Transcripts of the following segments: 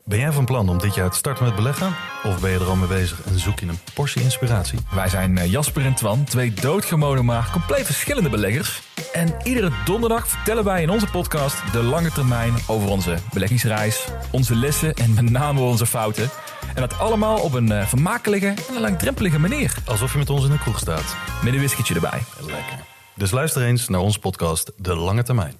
Ben jij van plan om dit jaar te starten met beleggen? Of ben je er al mee bezig en zoek je een portie inspiratie? Wij zijn Jasper en Twan, twee doodgewone maar compleet verschillende beleggers. En iedere donderdag vertellen wij in onze podcast de lange termijn over onze beleggingsreis, onze lessen en met name onze fouten. En dat allemaal op een vermakelijke en een langdrempelige manier. Alsof je met ons in een kroeg staat. Met een whiskytje erbij. Lekker. Dus luister eens naar onze podcast De Lange Termijn.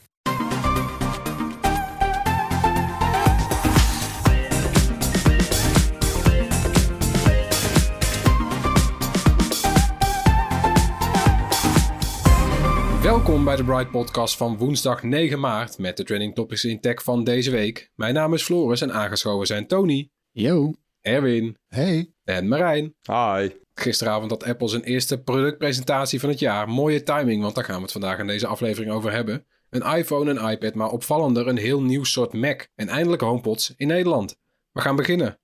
Welkom bij de Bright Podcast van woensdag 9 maart met de trending topics in tech van deze week. Mijn naam is Floris en aangeschoven zijn Tony. Yo. Erwin. Hey. En Marijn. Hi. Gisteravond had Apple zijn eerste productpresentatie van het jaar. Mooie timing, want daar gaan we het vandaag in deze aflevering over hebben. Een iPhone, een iPad, maar opvallender een heel nieuw soort Mac. En eindelijk HomePods in Nederland. We gaan beginnen.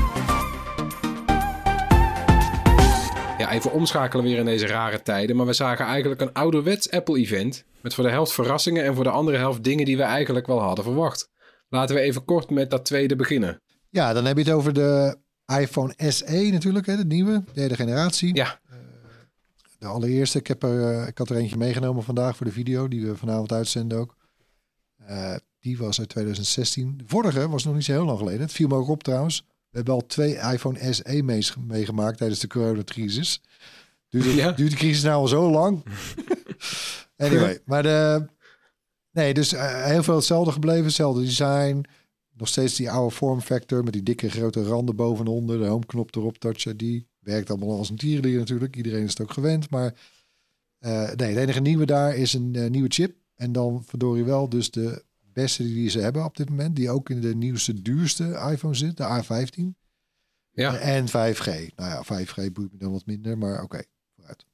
Ja, even omschakelen weer in deze rare tijden. Maar we zagen eigenlijk een ouderwets Apple-event. Met voor de helft verrassingen en voor de andere helft dingen die we eigenlijk wel hadden verwacht. Laten we even kort met dat tweede beginnen. Ja, dan heb je het over de iPhone SE natuurlijk, hè, de nieuwe, derde generatie. Ja. De allereerste. Ik had er eentje meegenomen vandaag voor de video, die we vanavond uitzenden ook. Die was uit 2016. De vorige was nog niet zo heel lang geleden. Het viel me ook op trouwens. We hebben al 2 iPhone SE meegemaakt tijdens de coronacrisis. Duurt de crisis nou al zo lang? Anyway, maar dus heel veel hetzelfde gebleven. Hetzelfde design. Nog steeds die oude vorm factor met die dikke grote randen boven en onder. De homeknop erop, Touch ID. Werkt allemaal als een tierenlier natuurlijk. Iedereen is het ook gewend. Maar het enige nieuwe daar is een nieuwe chip. En dan verdorie wel dus de beste die ze hebben op dit moment. Die ook in de nieuwste, duurste iPhone zit. De A15. Ja. En 5G. Nou ja, 5G boeit me dan wat minder. Maar oké, vooruit.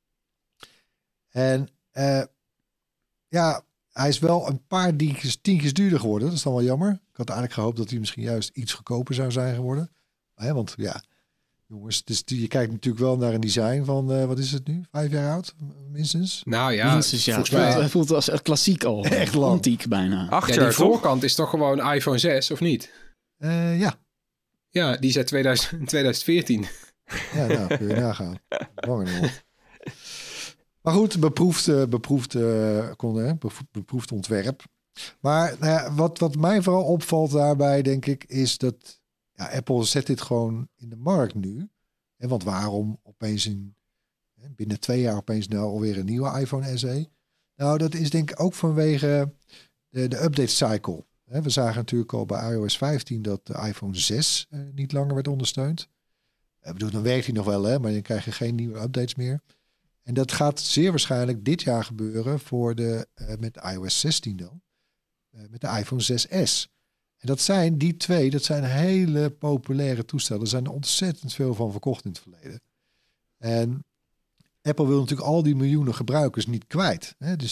En hij is wel een paar tientjes duurder geworden. Dat is dan wel jammer. Ik had eigenlijk gehoopt dat hij misschien juist iets goedkoper zou zijn geworden. Want ja, jongens, dus je kijkt natuurlijk wel naar een design van, wat is het nu? 5 jaar oud, minstens? Nou ja, minstens, ja. Het voelt als klassiek al. Echt lang. Antiek bijna. 8 jaar, die voorkant is toch gewoon iPhone 6, of niet? Ja. Ja, die is uit 2014. Ja, nou, kun je nagaan. Langer nog. Maar goed, beproefd ontwerp. Maar wat mij vooral opvalt daarbij, denk ik, is dat Apple zet dit gewoon in de markt nu. Want waarom opeens binnen 2 jaar opeens nou alweer een nieuwe iPhone SE? Nou, dat is denk ik ook vanwege de update cycle. We zagen natuurlijk al bij iOS 15 dat de iPhone 6 niet langer werd ondersteund. Dan werkt hij nog wel, maar dan krijg je geen nieuwe updates meer. En dat gaat zeer waarschijnlijk dit jaar gebeuren met iOS 16 dan. Met de iPhone 6S. En dat zijn hele populaire toestellen. Er zijn er ontzettend veel van verkocht in het verleden. En Apple wil natuurlijk al die miljoenen gebruikers niet kwijt. Dus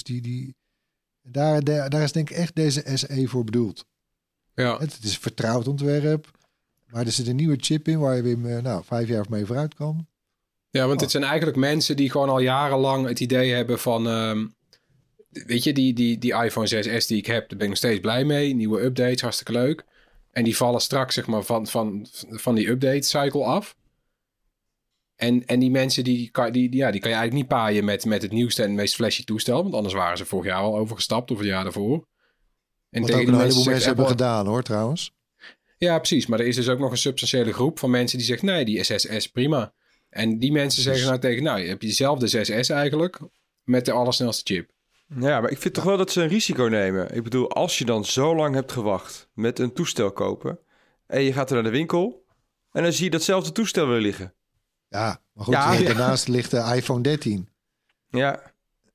daar is denk ik echt deze SE voor bedoeld. Ja. Het is een vertrouwd ontwerp. Maar er zit een nieuwe chip in waar je weer 5 jaar mee vooruit kan. Ja, want het zijn eigenlijk mensen die gewoon al jarenlang het idee hebben van... weet je, die iPhone 6S die ik heb, daar ben ik nog steeds blij mee. Nieuwe updates, hartstikke leuk. En die vallen straks zeg maar van die update cycle af. En die mensen die kan je eigenlijk niet paaien met het nieuwste en het meest flashy toestel. Want anders waren ze vorig jaar al overgestapt of het jaar daarvoor. En wat ook een heleboel mensen hebben gedaan hoor trouwens. Ja, precies. Maar er is dus ook nog een substantiële groep van mensen die zegt... nee, die 6S prima. En die mensen zeggen nou tegen... nou, je hebt diezelfde 6S eigenlijk met de allersnelste chip. Ja, maar ik vind toch wel dat ze een risico nemen. Ik bedoel, als je dan zo lang hebt gewacht met een toestel kopen... en je gaat er naar de winkel... en dan zie je datzelfde toestel weer liggen. Ja, maar goed, daarnaast ligt de iPhone 13. Ja.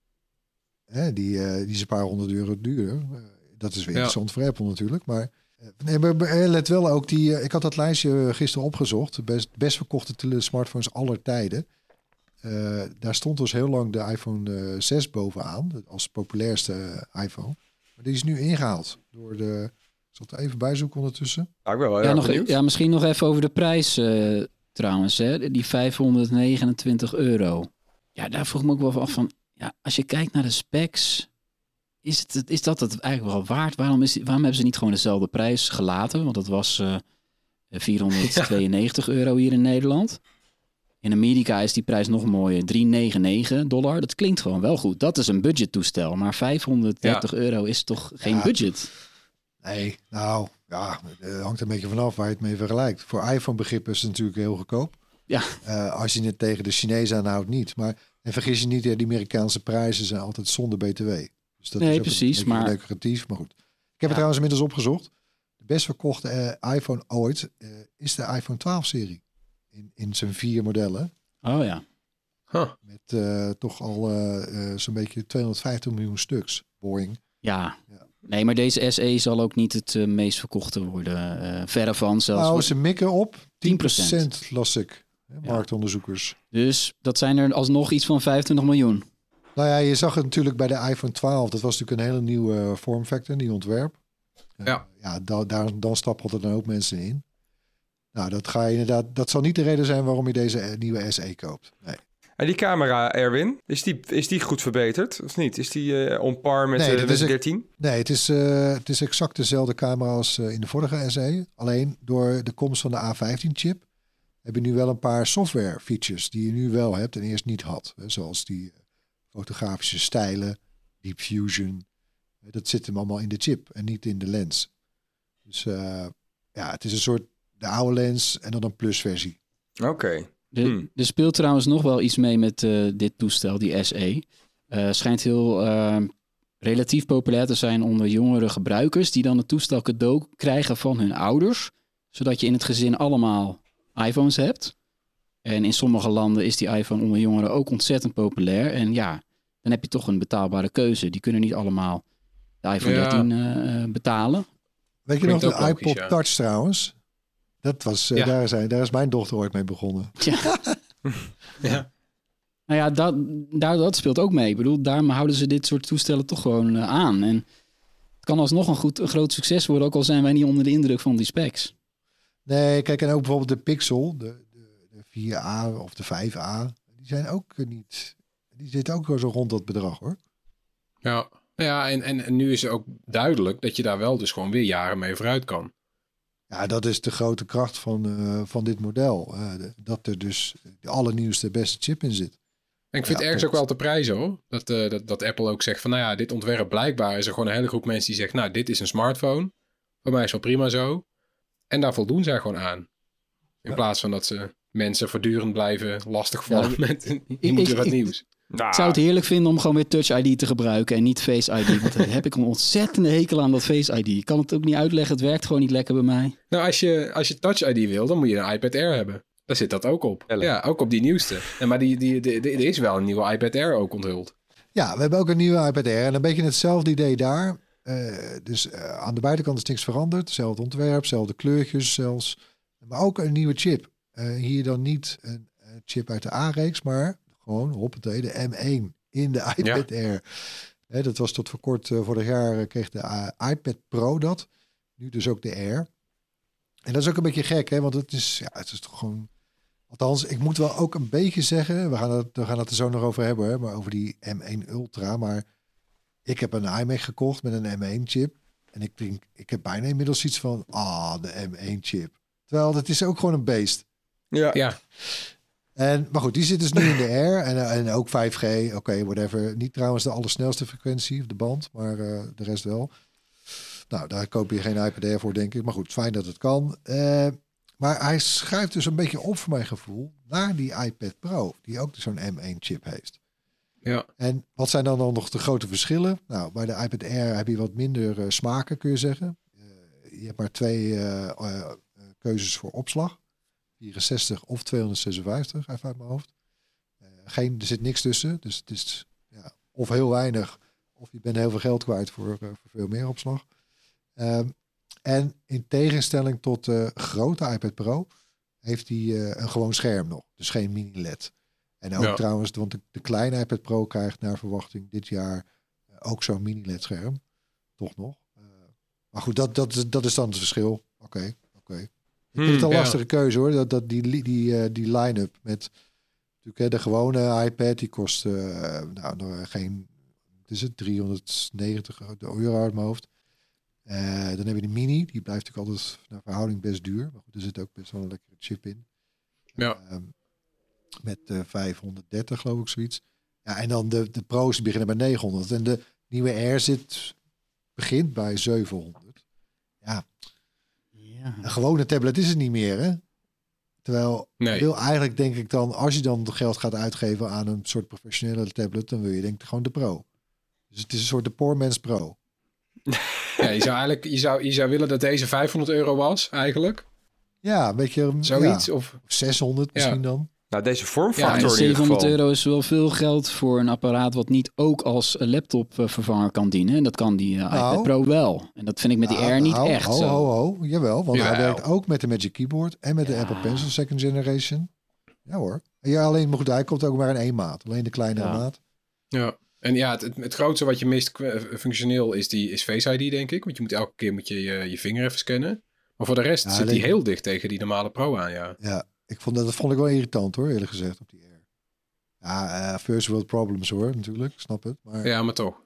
Die is een paar €100 duurder. Dat is weer interessant voor Apple natuurlijk. Maar let wel ook, ik had dat lijstje gisteren opgezocht. Best verkochte smartphones aller tijden. Daar stond dus heel lang de iPhone 6 bovenaan. Als populairste iPhone. Maar die is nu ingehaald door de... Ik zal het even bijzoeken ondertussen. Ja, ik ben wel heel benieuwd. Ja, misschien nog even over de prijs trouwens. Hè? Die €529. Ja, daar vroeg ik me ook wel af van... Ja, als je kijkt naar de specs... is dat het eigenlijk wel waard? Waarom hebben ze niet gewoon dezelfde prijs gelaten? Want dat was €492 hier in Nederland. In Amerika is die prijs nog mooier, $399. Dat klinkt gewoon wel goed. Dat is een budgettoestel, maar €530 is toch geen budget? Nee, nou ja, het hangt een beetje vanaf waar je het mee vergelijkt. Voor iPhone-begrippen is het natuurlijk heel goedkoop. Ja. Als je het tegen de Chinezen aanhoudt, niet. Maar en vergis je niet, die Amerikaanse prijzen zijn altijd zonder BTW. Dus dat is ook precies, maar lucratief, maar goed. Ik heb het trouwens inmiddels opgezocht. De best verkochte iPhone ooit is de iPhone 12-serie. In zijn 4 modellen. Oh ja. Met toch al zo'n beetje 250 miljoen stuks. Boring. Ja. Nee, maar deze SE zal ook niet het meest verkochte worden. Verre van zelfs. Nou, ze mikken op 10% las ik. Marktonderzoekers. Dus dat zijn er alsnog iets van 25 miljoen. Nou ja, je zag het natuurlijk bij de iPhone 12. Dat was natuurlijk een hele nieuwe vormfactor, nieuw ontwerp. Dan stappen er dan ook mensen in. Nou, dat ga je inderdaad. Dat zal niet de reden zijn waarom je deze nieuwe SE koopt. Nee. En die camera, Erwin, is die goed verbeterd of niet? Is die on par met de 13? Nee, het is exact dezelfde camera als in de vorige SE. Alleen door de komst van de A15-chip heb je nu wel een paar software features die je nu wel hebt en eerst niet had. Zoals die fotografische stijlen, Deep Fusion. Dat zit hem allemaal in de chip en niet in de lens. Dus het is een soort de oude lens en dan een plusversie. Oké. Er speelt trouwens nog wel iets mee met dit toestel, die SE. Schijnt heel relatief populair te zijn onder jongere gebruikers die dan het toestel cadeau krijgen van hun ouders, zodat je in het gezin allemaal iPhones hebt. En in sommige landen is die iPhone onder jongeren ook ontzettend populair. En ja, dan heb je toch een betaalbare keuze. Die kunnen niet allemaal de iPhone 13 betalen. Weet je nog de iPod Touch trouwens? Dat was, daar is mijn dochter ooit mee begonnen. Ja. Nou ja, dat speelt ook mee. Ik bedoel, daarom houden ze dit soort toestellen toch gewoon aan. En het kan alsnog een groot succes worden, ook al zijn wij niet onder de indruk van die specs. Nee, kijk, en ook bijvoorbeeld de Pixel, de 4A of de 5A, die zijn ook niet... Die zitten ook zo rond dat bedrag, hoor. Ja, en nu is het ook duidelijk dat je daar wel dus gewoon weer jaren mee vooruit kan. Ja, dat is de grote kracht van dit model. Dat er dus de allernieuwste, beste chip in zit. En ik vind het ergens ook wel te prijzen, hoor. Dat Apple ook zegt van, nou ja, dit ontwerp blijkbaar is er gewoon een hele groep mensen die zegt, nou, dit is een smartphone. Voor mij is wel prima zo. En daar voldoen zij gewoon aan. In plaats van dat ze mensen voortdurend blijven lastigvallen met je moet weer wat nieuws. Ik zou het heerlijk vinden om gewoon weer Touch ID te gebruiken en niet Face ID. Want dan heb ik een ontzettende hekel aan dat Face ID. Ik kan het ook niet uitleggen. Het werkt gewoon niet lekker bij mij. Nou, als je Touch ID wil, dan moet je een iPad Air hebben. Daar zit dat ook op. Ja, ook op die nieuwste. Maar er is wel een nieuwe iPad Air ook onthuld. Ja, we hebben ook een nieuwe iPad Air. En een beetje hetzelfde idee daar. Dus aan de buitenkant is niks veranderd. Hetzelfde ontwerp, hetzelfde kleurtjes zelfs. Maar ook een nieuwe chip. Hier dan niet een chip uit de A-reeks, maar gewoon, hoppatee, de M1 in de iPad Air. Dat was tot voor kort, vorig jaar kreeg de iPad Pro dat. Nu dus ook de Air. En dat is ook een beetje gek, hè? Want het is toch gewoon... Althans, ik moet wel ook een beetje zeggen, we gaan het er zo nog over hebben, hè, maar over die M1 Ultra. Maar ik heb een iMac gekocht met een M1-chip. En ik denk, ik heb bijna inmiddels iets van, de M1-chip. Terwijl, dat is ook gewoon een beest. Ja. Maar goed, die zit dus nu in de Air en ook 5G, oké, whatever. Niet trouwens de allersnelste frequentie of de band, maar de rest wel. Nou, daar koop je geen iPad Air voor, denk ik. Maar goed, fijn dat het kan. Maar hij schuift dus een beetje op voor mijn gevoel naar die iPad Pro, die ook zo'n M1-chip heeft. Ja. En wat zijn dan nog de grote verschillen? Nou, bij de iPad Air heb je wat minder smaken, kun je zeggen. Je hebt maar 2 keuzes voor opslag. 64 of 256, even uit mijn hoofd. Er zit niks tussen, dus het is of heel weinig, of je bent heel veel geld kwijt voor veel meer opslag. En in tegenstelling tot de grote iPad Pro heeft hij een gewoon scherm nog, dus geen mini-LED. En ook trouwens, want de kleine iPad Pro krijgt naar verwachting dit jaar ook zo'n mini-LED scherm. Toch nog. Maar goed, dat is dan het verschil. Oké. Ik vind het een lastige keuze, hoor. Die line-up met natuurlijk de gewone iPad, die kost geen wat is het, €390 uit mijn hoofd. Dan heb je de Mini, die blijft natuurlijk altijd naar verhouding best duur. Maar goed, er zit ook best wel een lekkere chip in. Ja. Met 530 geloof ik zoiets. Ja, en dan de Pro's die beginnen bij 900. En de nieuwe Air begint bij 700. Ja, een gewone tablet is het niet meer, hè? Terwijl, wil eigenlijk denk ik dan, als je dan geld gaat uitgeven aan een soort professionele tablet, dan wil je denk ik gewoon de Pro. Dus het is een soort de poor man's Pro. Ja, je zou willen dat deze €500 was, eigenlijk. Ja, een beetje... Zoiets, ja, of 600 misschien dan. Nou, deze vormfactor in ieder €700 geval. is wel veel geld voor een apparaat wat niet ook als laptop vervanger kan dienen. En dat kan die iPad Pro wel. En dat vind ik met die Air niet echt zo. Jawel, want hij werkt ook met de Magic Keyboard en met de Apple Pencil Second Generation. Ja hoor. Ja, alleen, maar goed, hij komt ook maar in 1 maat. Alleen de kleinere maat. Ja. En ja, het grootste wat je mist functioneel is Face ID, denk ik. Want je moet elke keer je vinger even scannen. Maar voor de rest zit die heel dicht tegen die normale Pro aan, Ja, dat vond ik wel irritant hoor, eerlijk gezegd, op die Air. Ja, first world problems hoor, natuurlijk, snap het. Maar... Ja, maar toch.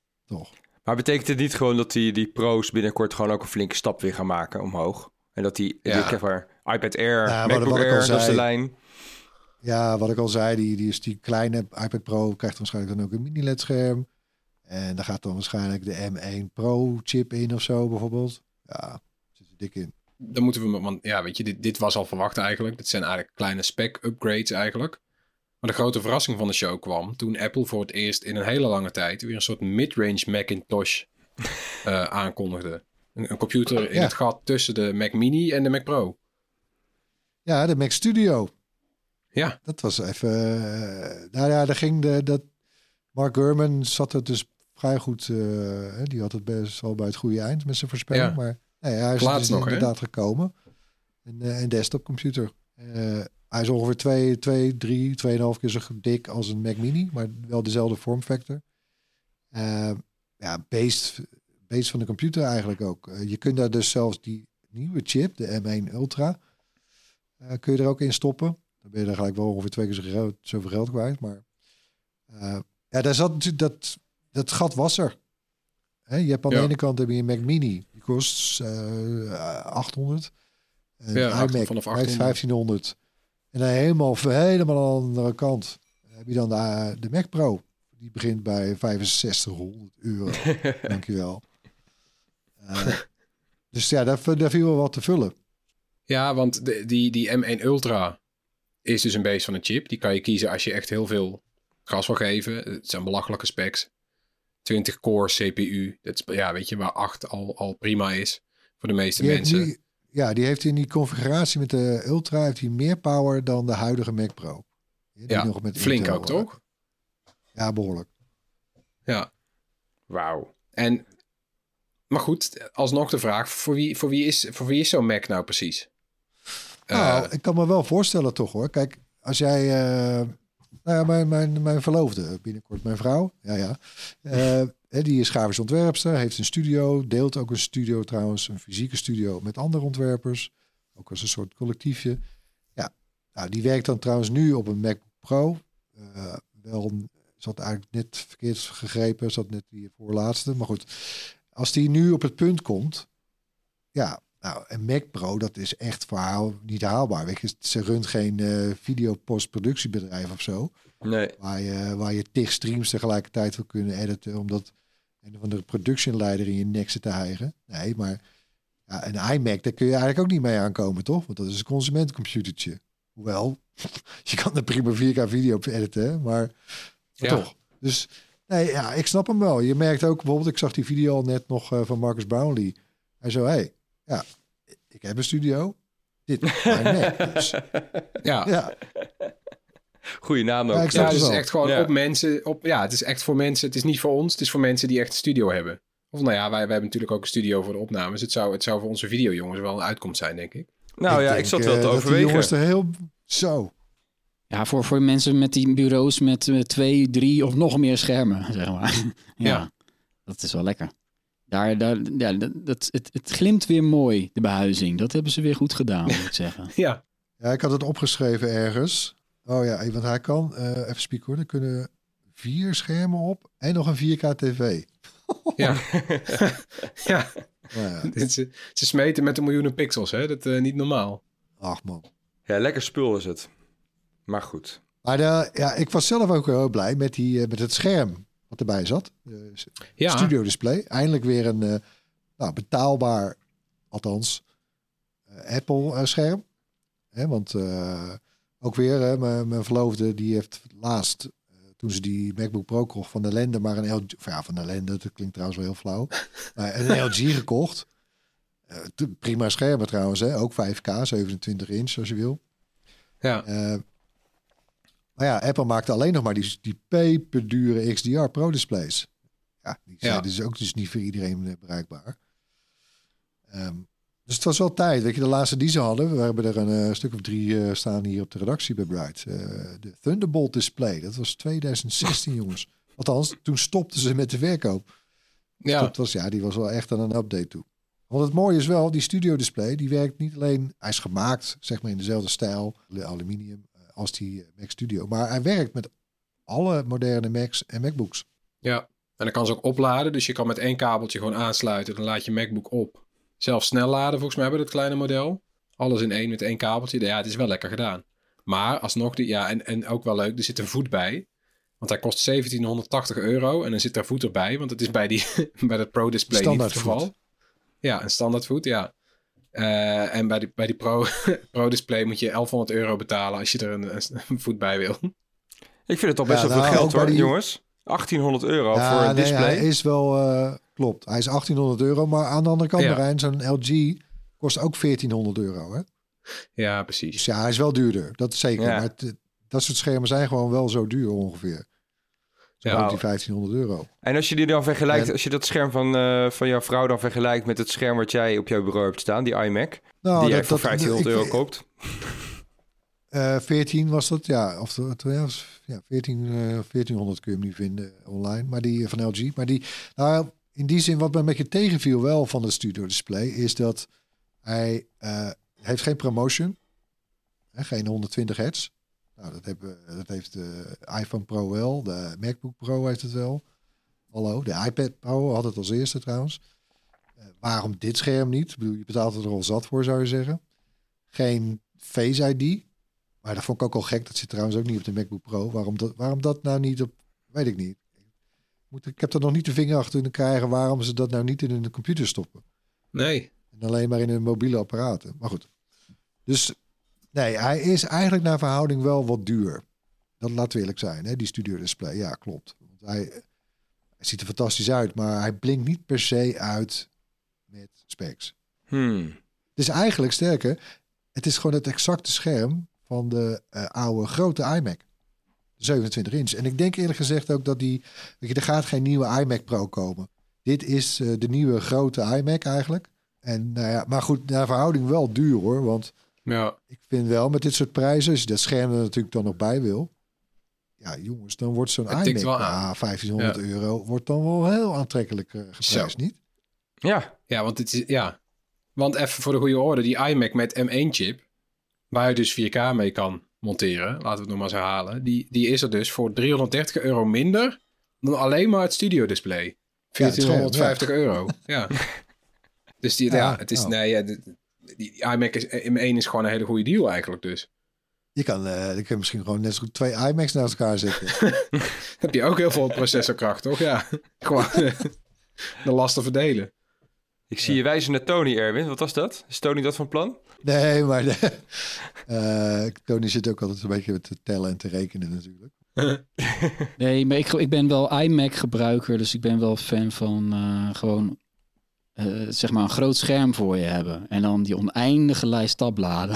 Maar betekent het niet gewoon dat die Pro's binnenkort gewoon ook een flinke stap weer gaan maken omhoog? En dat die iPad Air, MacBook Air, dat is de lijn. Ja, wat ik al zei, die kleine iPad Pro krijgt waarschijnlijk dan ook een mini-LED scherm. En daar gaat dan waarschijnlijk de M1 Pro chip in of zo bijvoorbeeld. Ja, zit er dik in. Dan moeten we, want ja, weet je, dit was al verwacht eigenlijk. Dit zijn eigenlijk kleine spec-upgrades eigenlijk. Maar de grote verrassing van de show kwam toen Apple voor het eerst in een hele lange tijd weer een soort mid-range Macintosh aankondigde. Een computer in het gat tussen de Mac Mini en de Mac Pro. Ja, de Mac Studio. Ja. Dat was even... daar ging Mark Gurman zat er dus vrij goed... die had het best wel bij het goede eind met zijn voorspelling. Ja. Maar hij is dus nog, inderdaad gekomen. Een desktopcomputer. Hij is ongeveer 2,5 keer zo dik als een Mac Mini. Maar wel dezelfde vormfactor. Based van de computer eigenlijk ook. Je kunt daar dus zelfs die nieuwe chip, de M1 Ultra... kun je er ook in stoppen. Dan ben je er gelijk wel ongeveer 2 keer zoveel geld kwijt. Maar daar zat natuurlijk dat gat was er. Je hebt aan de ene kant heb je een Mac Mini. Die kost 800. Een iMac vanaf 1500. En dan helemaal aan de andere kant heb je dan de Mac Pro. Die begint bij €6500. Dankjewel. Dus ja, daar viel wel wat te vullen. Ja, want die M1 Ultra is dus een beest van een chip. Die kan je kiezen als je echt heel veel gas wil geven. Het zijn belachelijke specs. 20 core CPU. Dat is, weet je, waar 8 al prima is voor de meeste mensen. Die heeft in die configuratie met de Ultra heeft hij meer power dan de huidige Mac Pro. Nog met flink Intel, ook, toch? Ja, behoorlijk. Ja. Wauw. Maar goed, alsnog de vraag, voor wie is zo'n Mac nou precies? Ik kan me wel voorstellen toch hoor. Kijk, als jij... mijn verloofde, binnenkort mijn vrouw. Die is grafisch ontwerpster, heeft een studio. Deelt ook een studio trouwens, een fysieke studio met andere ontwerpers. Ook als een soort collectiefje. Ja, nou, die werkt dan trouwens nu op een Mac Pro. Zat eigenlijk net verkeerd gegrepen. Zat net die voorlaatste. Maar goed, als die nu op het punt komt... Ja, nou, een Mac Pro, dat is echt voor haar niet haalbaar. Weet je, ze runt geen video-postproductiebedrijf of zo. Nee. Waar je 10 streams tegelijkertijd wil kunnen editen... omdat een van de productionleider in je nek zit te hijgen. Nee, maar een iMac, daar kun je eigenlijk ook niet mee aankomen, toch? Want dat is een consumentencomputertje. Hoewel, je kan er prima 4K video op editen, maar toch. Dus nee, ik snap hem wel. Je merkt ook bijvoorbeeld, ik zag die video al net nog van Marcus Brownlee. Hij zei, ik heb een studio. Dit is mijn Mac. Dus. Ja. Goeie naam ook. Het is echt gewoon op mensen. Het is echt voor mensen. Het is niet voor ons. Het is voor mensen die echt een studio hebben. Of wij hebben natuurlijk ook een studio voor de opnames. Het zou voor onze videojongens wel een uitkomst zijn, denk ik. Nou ik zat wel te overwegen. Die jongens er heel zo. Ja, voor mensen met die bureaus met 2, 3 of nog meer schermen, zeg maar. Ja, dat is wel lekker. Het glimt weer mooi, de behuizing. Dat hebben ze weer goed gedaan, moet ik zeggen. Ja, ik had het opgeschreven ergens. Oh ja, want hij kan, even spieken hoor, er kunnen 4 schermen op en nog een 4K tv. Ja. Ja. Nou ja, Ze smeten met de miljoenen pixels, hè? Dat niet normaal. ach man. Ja, lekker spul is het. Maar goed. Maar ik was zelf ook heel blij met het scherm wat erbij zat. Ja. Studio display. Eindelijk weer een betaalbaar, althans, Apple scherm. Want ook weer, mijn verloofde, die heeft laatst, toen ze die MacBook Pro kocht van de Lende, maar een LG, van de Lende, dat klinkt trouwens wel heel flauw, een LG gekocht. Prima schermen trouwens, hè? Ook 5K, 27 inch als je wil. Ja. Maar ja, Apple maakte alleen nog maar die peperdure XDR Pro displays. Ja, die zijn dus ook dus niet voor iedereen bereikbaar. Dus het was wel tijd. Weet je, de laatste die ze hadden, we hebben er een stuk of 3 staan hier op de redactie bij Bright. De Thunderbolt display, dat was 2016 jongens. Althans, toen stopten ze met de verkoop. Ja. Dat was, die was wel echt aan een update toe. Want het mooie is wel, die studio display, die werkt niet alleen, hij is gemaakt, zeg maar in dezelfde stijl, aluminium, als die Mac Studio. Maar hij werkt met alle moderne Macs en MacBooks. Ja, en dan kan ze ook opladen. Dus je kan met 1 kabeltje gewoon aansluiten. Dan laat je MacBook op. Zelf snel laden, volgens mij, bij dat kleine model. Alles in één met 1 kabeltje. Ja, het is wel lekker gedaan. Maar alsnog, en ook wel leuk, er zit een voet bij. Want hij kost €1780. En dan zit er voet erbij. Want het is bij dat Pro Display niet het geval. Ja, een standaard voet, ja. En bij die Pro Display moet je €1100 betalen als je er een voet bij wil. Ik vind het toch best wel veel geld hoor, jongens. €1800 voor een display. Hij is wel, klopt. Hij is €1800. Maar aan de andere kant, Marijn, zo'n LG kost ook €1400. Hè? Ja, precies. Dus ja, hij is wel duurder. Dat is zeker. Ja. Maar dat soort schermen zijn gewoon wel zo duur ongeveer. Zo die €1500. En als je die dan vergelijkt, als je dat scherm van jouw vrouw dan vergelijkt met het scherm wat jij op jouw bureau hebt staan, die iMac, die jij voor €1500 koopt. 14 was dat, ja. Of 1400 kun je hem nu vinden online. Maar die van LG. Maar in die zin, wat me een beetje tegenviel wel van het Studio Display, is dat hij heeft geen ProMotion. Geen 120 hertz. Nou, dat heeft de iPhone Pro wel. De MacBook Pro heeft het wel. Hallo, de iPad Pro had het als eerste trouwens. Waarom dit scherm niet? Ik bedoel, je betaalt er al zat voor, zou je zeggen. Geen Face ID. Maar dat vond ik ook al gek. Dat zit trouwens ook niet op de MacBook Pro. Waarom dat nou niet op... Weet ik niet. Ik heb er nog niet de vinger achter kunnen krijgen waarom ze dat nou niet in hun computer stoppen. Nee. En alleen maar in hun mobiele apparaten. Maar goed. Dus nee, hij is eigenlijk naar verhouding wel wat duur. Dat laat eerlijk zijn, hè? Die Studio Display. Ja, klopt. Want hij ziet er fantastisch uit, maar hij blinkt niet per se uit met specs. Het is eigenlijk sterker. Het is gewoon het exacte scherm van de oude grote iMac. 27 inch. En ik denk eerlijk gezegd ook dat er gaat geen nieuwe iMac Pro komen. Dit is de nieuwe grote iMac eigenlijk. En nou ja, maar goed, naar verhouding wel duur hoor. Want ik vind wel met dit soort prijzen, als je dat scherm er natuurlijk dan nog bij wil. Ja jongens, dan wordt zo'n iMac €1500 wordt dan wel heel aantrekkelijk geprijsd, niet? Ja, want het is, want even voor de goede orde, die iMac met M1-chip, waar je dus 4K mee kan monteren, laten we het nog maar eens herhalen, die is er dus voor €330 minder dan alleen maar het studio display. €1450. Ja. Dus het is, die iMac M1 is gewoon een hele goede deal eigenlijk dus. Je kan misschien gewoon net zo goed 2 iMacs naast elkaar zetten. Heb je ook heel veel processorkracht, toch? Ja, gewoon de lasten verdelen. Ik zie je wijzen naar Tony, Erwin. Wat was dat? Is Tony dat van plan? Nee, maar Tony zit ook altijd een beetje te tellen en te rekenen natuurlijk. Nee, maar ik ben wel iMac gebruiker, dus ik ben wel fan van gewoon zeg maar een groot scherm voor je hebben. En dan die oneindige lijst tabbladen.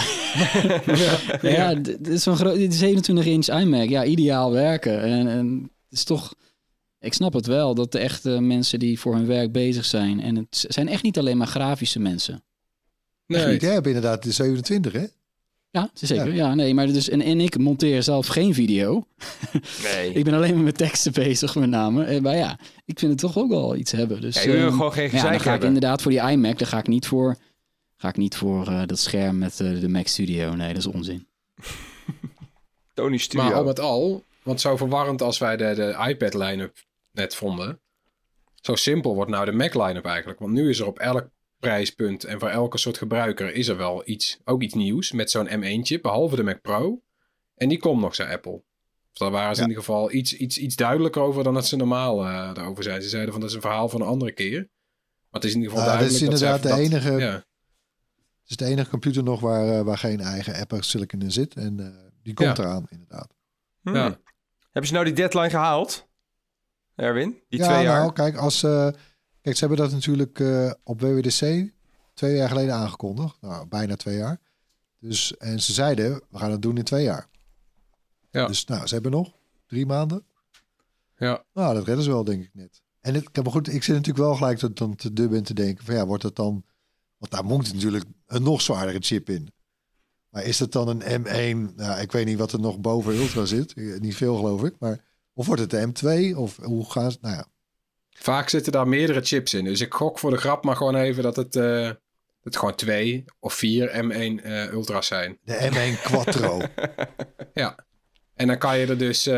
Dit is zo'n groot 27 inch iMac. Ja, ideaal werken. En het is toch... Ik snap het wel, dat de echte mensen die voor hun werk bezig zijn. En het zijn echt niet alleen maar grafische mensen. Nee, jij hebt inderdaad de 27, hè? Ja, zeker. Ja, nee, maar dus en ik monteer zelf geen video. Nee. Ik ben alleen maar met teksten bezig, met name. Maar ja, ik vind het toch ook wel iets hebben. Dus je wil gewoon geen gezeik dan ga hebben. ik inderdaad voor die iMac, daar ga ik niet voor dat scherm met de Mac Studio. Nee, dat is onzin. Tony Studio. Maar al met al, Want zo verwarrend als wij de iPad-line-up net vonden... zo simpel wordt nou de Mac-line-up eigenlijk. Want nu is er op elk prijspunt en voor elke soort gebruiker... is er wel ook iets nieuws met zo'n M1-chip, behalve de Mac Pro. En die komt nog, zei Apple. Dus daar waren ze in ieder geval iets duidelijker over... dan dat ze normaal daarover zijn. Ze zeiden van dat is een verhaal van een andere keer. Maar het is in ieder geval duidelijk... Het is inderdaad dat de enige... Ja. Het is de enige computer nog waar geen eigen Apple Silicon in zit. En die komt eraan, inderdaad. Ja. Hebben ze nou die deadline gehaald, Erwin? Die 2 Ja, jaar? nou, kijk, kijk, ze hebben dat natuurlijk op WWDC 2 jaar geleden aangekondigd. Nou, bijna 2 jaar. Dus, en ze zeiden, we gaan het doen in 2 jaar. Ja. Dus nou, ze hebben nog 3 maanden. Ja. Nou, dat redden ze wel, denk ik net. En maar goed, ik zit natuurlijk wel gelijk dan te dubben en te denken van ja, wordt het dan... Want daar moet natuurlijk een nog zwaardere chip in. Maar is het dan een M1? Nou, ik weet niet wat er nog boven Ultra zit. Niet veel, geloof ik. Maar of wordt het de M2? Of hoe gaan ze... Nou ja. Vaak zitten daar meerdere chips in. Dus ik gok voor de grap maar gewoon even dat het gewoon 2 of 4 M1 Ultra's zijn. De M1 Quattro. Ja. En dan kan je er dus...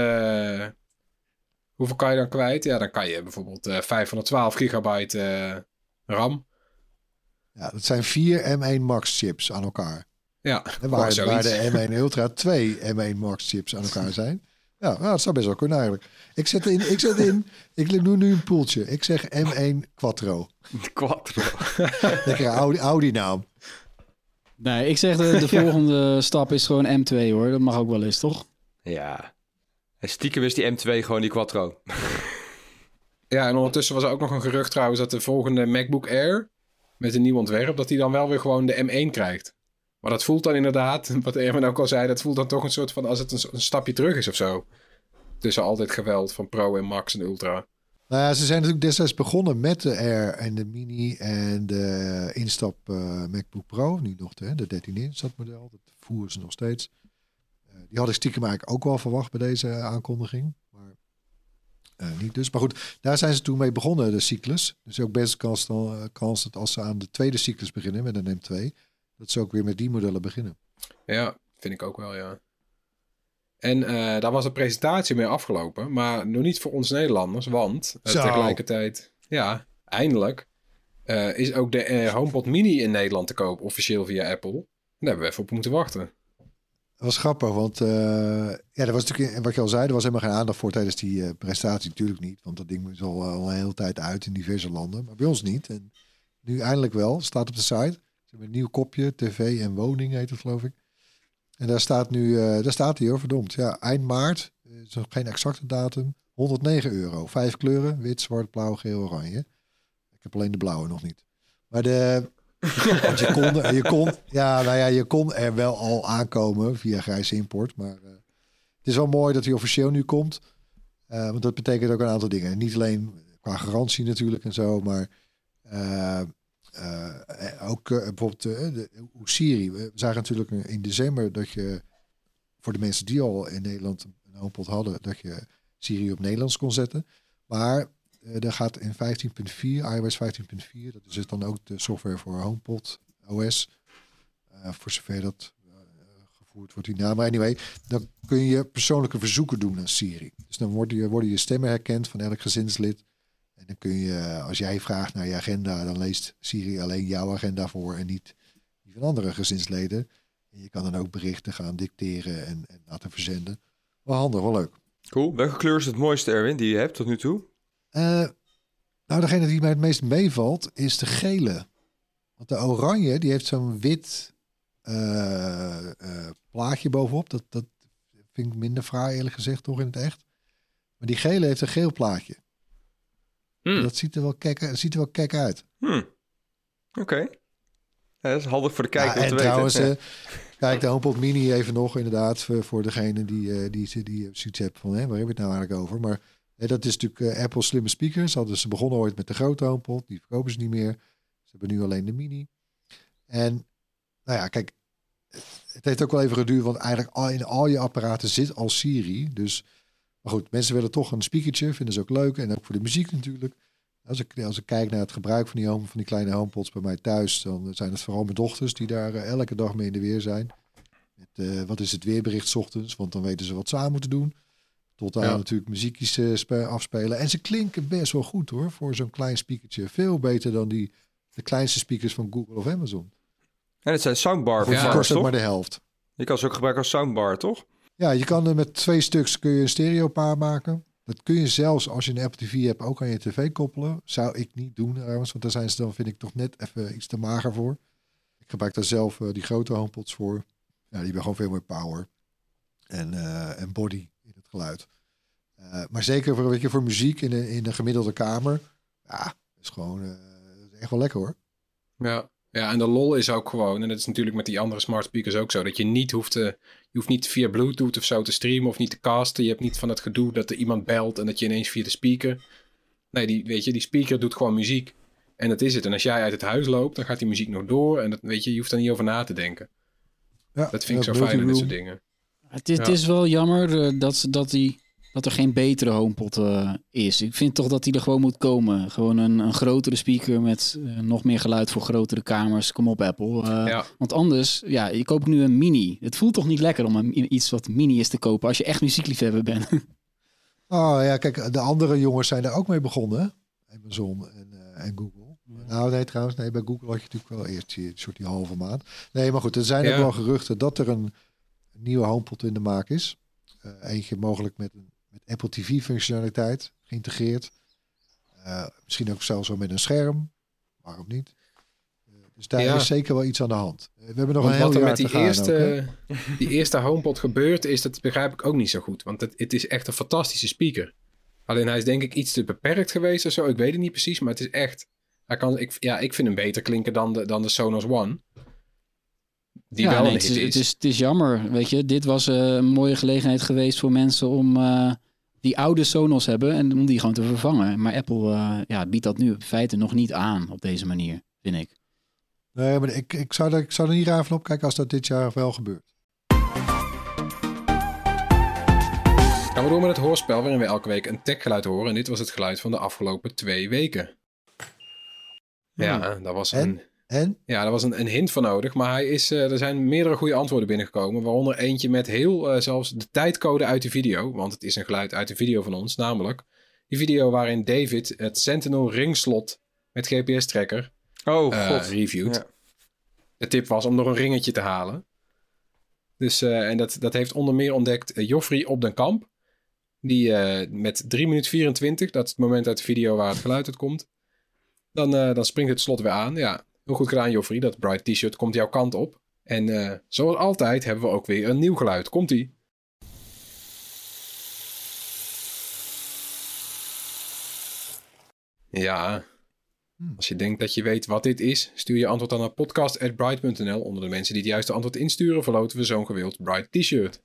hoeveel kan je dan kwijt? Ja, dan kan je bijvoorbeeld 512 gigabyte RAM. Ja, dat zijn 4 M1 Max chips aan elkaar. Ja, Waar de M1 Ultra 2 M1 Max chips aan elkaar zijn. Ja, nou, dat zou best wel kunnen eigenlijk. Ik doe nu een poeltje. Ik zeg M1 Quattro. Quattro. Lekker Audi naam. Nee, ik zeg de volgende stap is gewoon M2 hoor. Dat mag ook wel eens, toch? Ja. En stiekem is die M2 gewoon die Quattro. Ja, en ondertussen was er ook nog een gerucht trouwens dat de volgende MacBook Air met een nieuw ontwerp, dat die dan wel weer gewoon de M1 krijgt. Maar dat voelt dan inderdaad, wat Erwin ook al zei, dat voelt dan toch een soort van als het een stapje terug is of zo. Tussen altijd geweld van Pro en Max en Ultra. Nou ja, ze zijn natuurlijk destijds begonnen met de Air en de Mini en de instap MacBook Pro. Nu nog de 13 instap model. Dat voeren ze nog steeds. Die had ik stiekem eigenlijk ook wel verwacht bij deze aankondiging. Maar niet dus. Maar goed, daar zijn ze toen mee begonnen, de cyclus. Dus ook best kans dat als ze aan de tweede cyclus beginnen met een M2... dat ze ook weer met die modellen beginnen. Ja, vind ik ook wel, ja. En daar was de presentatie mee afgelopen. Maar nog niet voor ons Nederlanders. Want tegelijkertijd, ja, eindelijk... is ook de HomePod Mini in Nederland te koop. Officieel via Apple. Daar hebben we even op moeten wachten. Dat was grappig, want ja, dat was natuurlijk, wat je al zei, er was helemaal geen aandacht voor tijdens die presentatie. Natuurlijk niet, want dat ding is al een hele tijd uit in diverse landen. Maar bij ons niet. En nu eindelijk wel, staat op de site. Ze hebben een nieuw kopje, tv en woning heet het, geloof ik. En daar staat nu, daar staat hij hoor, verdomd. Ja, eind maart, is nog geen exacte datum, €109. 5 kleuren, wit, zwart, blauw, geel, oranje. Ik heb alleen de blauwe nog niet. Maar want je kon er wel al aankomen via grijze import. Maar het is wel mooi dat hij officieel nu komt. Want dat betekent ook een aantal dingen. Niet alleen qua garantie natuurlijk en zo, maar ook bijvoorbeeld hoe Siri. We zagen natuurlijk in december dat je voor de mensen die al in Nederland een HomePod hadden, dat je Siri op Nederlands kon zetten. Maar er gaat in 15.4, iOS 15.4, dat is het dan ook de software voor HomePod OS. Voor zover dat gevoerd wordt die naam. Maar anyway, dan kun je persoonlijke verzoeken doen aan Siri. Dus dan worden je stemmen herkend van elk gezinslid. En dan kun je, als jij vraagt naar je agenda, dan leest Siri alleen jouw agenda voor en niet die van andere gezinsleden. En je kan dan ook berichten gaan dicteren en laten verzenden. Wel handig, wel leuk. Cool. Welke kleur is het mooiste, Erwin, die je hebt tot nu toe? Nou, degene die mij het meest meevalt is de gele. Want de oranje, die heeft zo'n wit plaatje bovenop. Dat vind ik minder fraai, eerlijk gezegd, toch in het echt. Maar die gele heeft een geel plaatje. Dat ziet er wel kek uit. Oké. Ja, dat is handig voor de kijker om te weten. Trouwens, kijk, de HomePod Mini even nog inderdaad voor degene die zoiets heeft van, waar hebben we het nou eigenlijk over? Maar dat is natuurlijk Apple slimme speakers. Ze begonnen ooit met de grote HomePod, die verkopen ze niet meer. Ze hebben nu alleen de Mini. En nou ja, kijk, het heeft ook wel even geduurd, want eigenlijk in al je apparaten zit al Siri. Dus, maar goed, mensen willen toch een speakertje, vinden ze ook leuk. En ook voor de muziek natuurlijk. Als ik kijk naar het gebruik van die kleine HomePods bij mij thuis, dan zijn het vooral mijn dochters die daar elke dag mee in de weer zijn. Met, wat is het weerbericht 's ochtends, want dan weten ze wat ze aan moeten doen. tot aan natuurlijk muziekjes afspelen. En ze klinken best wel goed hoor, voor zo'n klein speakertje. Veel beter dan de kleinste speakers van Google of Amazon. En het zijn soundbar Voor vervangers, kost ook toch? maar de helft. Je kan ze ook gebruiken als soundbar, toch? Ja, je kan er met 2 stuks kun je een stereopaar maken. Dat kun je zelfs als je een Apple TV hebt ook aan je tv koppelen. Zou ik niet doen trouwens, want daar zijn ze dan vind ik toch net even iets te mager voor. Ik gebruik daar zelf die grote HomePods voor. Ja, die hebben gewoon veel meer power en body in het geluid. Maar zeker voor muziek in een gemiddelde kamer. Ja, is gewoon echt wel lekker hoor. Ja, en de lol is ook gewoon, en dat is natuurlijk met die andere smart speakers ook zo, dat je niet je hoeft niet via Bluetooth of zo te streamen of niet te casten. Je hebt niet van het gedoe dat er iemand belt en dat je ineens via de speaker. Nee, die speaker doet gewoon muziek. En dat is het. En als jij uit het huis loopt, dan gaat die muziek nog door. En dat, je hoeft er niet over na te denken. Ja, dat vind ik zo fijn aan dit soort dingen. Het is wel jammer dat er geen betere HomePod is. Ik vind toch dat die er gewoon moet komen. Gewoon een grotere speaker met nog meer geluid voor grotere kamers. Kom op Apple. Want anders, je koopt nu een mini. Het voelt toch niet lekker om iets wat mini is te kopen als je echt muziekliefhebber bent. Oh ja, kijk, de andere jongens zijn daar ook mee begonnen. Hè? Amazon en Google. Nou nee, trouwens, bij Google had je natuurlijk wel eerst die halve maand. Nee, maar goed, er zijn ook wel geruchten dat er een nieuwe HomePod in de maak is. Eentje mogelijk met Apple TV functionaliteit geïntegreerd. Misschien ook zelfs wel met een scherm. Waarom niet? Dus daar is zeker wel iets aan de hand. We hebben nog een heel jaar te gaan. Die eerste HomePod gebeurt is, dat begrijp ik ook niet zo goed. Want het is echt een fantastische speaker. Alleen hij is denk ik iets te beperkt geweest of zo. Ik weet het niet precies, maar het is echt... Ik vind hem beter klinken dan de Sonos One. Die wel een hit is. Het is jammer, weet je. Dit was een mooie gelegenheid geweest voor mensen om die oude Sonos hebben en om die gewoon te vervangen. Maar Apple biedt dat nu in feite nog niet aan op deze manier, vind ik. Nee, maar ik zou er niet raar van opkijken als dat dit jaar wel gebeurt. Gaan we door met het hoorspel waarin we elke week een techgeluid horen. En dit was het geluid van de afgelopen 2 weken. Ja, daar was een hint voor nodig. Maar er zijn meerdere goede antwoorden binnengekomen. Waaronder eentje met zelfs de tijdcode uit de video. Want het is een geluid uit de video van ons. Namelijk die video waarin David het Sentinel ringslot met GPS-tracker reviewt. Ja. De tip was om nog een ringetje te halen. Dus, en dat heeft onder meer ontdekt Joffrey op den Kamp. Die met 3 minuten 24, dat is het moment uit de video waar het geluid uit komt. Dan springt het slot weer aan. Ja, heel goed gedaan Joffrey. Dat Bright T-shirt komt jouw kant op. En zoals altijd hebben we ook weer een nieuw geluid. Komt-ie. Ja, als je denkt dat je weet wat dit is, stuur je antwoord dan naar podcast@bright.nl. Onder de mensen die het juiste antwoord insturen, verloten we zo'n gewild Bright T-shirt.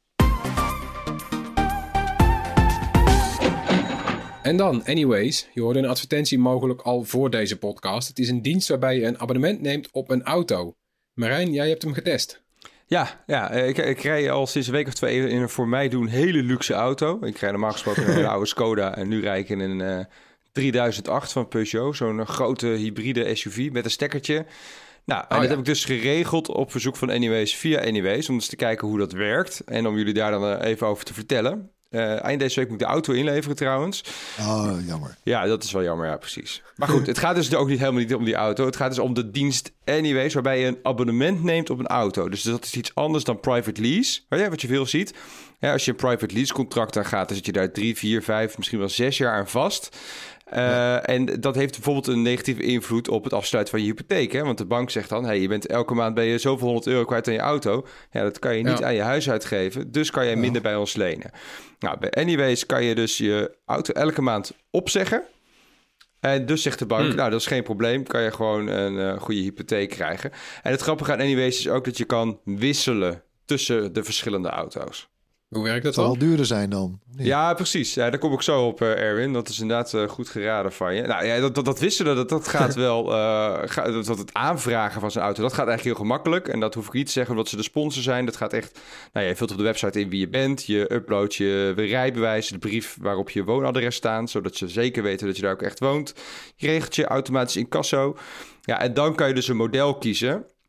En dan, anyways, je hoorde een advertentie mogelijk al voor deze podcast. Het is een dienst waarbij je een abonnement neemt op een auto. Marijn, jij hebt hem getest. Ja, ik rij al sinds een week of 2 in een voor mij doen hele luxe auto. Ik rij normaal gesproken een oude Skoda en nu rijd ik in een 3008 van Peugeot. Zo'n grote hybride SUV met een stekkertje. Nou, en dat heb ik dus geregeld op verzoek van Anyways via Anyways. Om eens te kijken hoe dat werkt. En om jullie daar dan even over te vertellen. Eind deze week moet ik de auto inleveren trouwens. Oh, jammer. Ja, dat is wel jammer, ja, precies. Maar goed, het gaat dus ook helemaal niet om die auto. Het gaat dus om de dienst Anyways, waarbij je een abonnement neemt op een auto. Dus dat is iets anders dan private lease, wat je veel ziet. Ja, als je een private lease contract aan gaat, dan zit je daar 3, 4, 5, misschien wel 6 jaar aan vast. En dat heeft bijvoorbeeld een negatieve invloed op het afsluiten van je hypotheek. Hè? Want de bank zegt dan, je bent elke maand ben je zoveel €100 kwijt aan je auto. Ja, dat kan je niet aan je huis uitgeven. Dus kan je minder bij ons lenen. Nou, bij Anyways kan je dus je auto elke maand opzeggen. En dus zegt de bank, nou, dat is geen probleem. Kan je gewoon een goede hypotheek krijgen. En het grappige aan Anyways is ook dat je kan wisselen tussen de verschillende auto's. Hoe werkt dat dan? dan? Het zal wel duurder zijn dan. Nee. Ja, precies. Ja, daar kom ik zo op, Erwin. Dat is inderdaad goed geraden van je. Nou ja, dat wisselen, dat gaat wel... dat het aanvragen van zijn auto, dat gaat eigenlijk heel gemakkelijk. En dat hoef ik niet te zeggen omdat ze de sponsor zijn. Dat gaat echt... Nou, je vult op de website in wie je bent. Je uploadt je rijbewijs, de brief waarop je woonadres staat, zodat ze zeker weten dat je daar ook echt woont. Je regelt je automatisch incasso. Ja, en dan kan je dus een model kiezen.